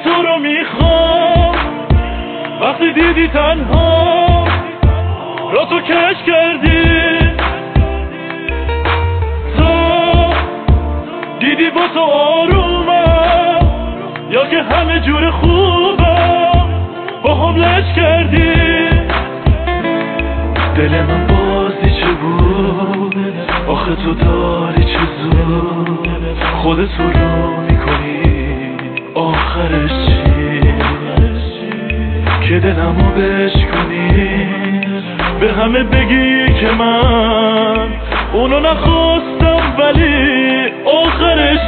تو رو میخوام، وقتی دیدی تنها را تو کش کردی، تو دیدی با تو آرومم یا که همه جور خوبم با هم لش کردی. دل من بازی چه بود آخه تو داری چه زود خودت رو میکنی آخرش چی که دلمو بشکنی به همه بگی که من اونو نخواستم ولی آخرش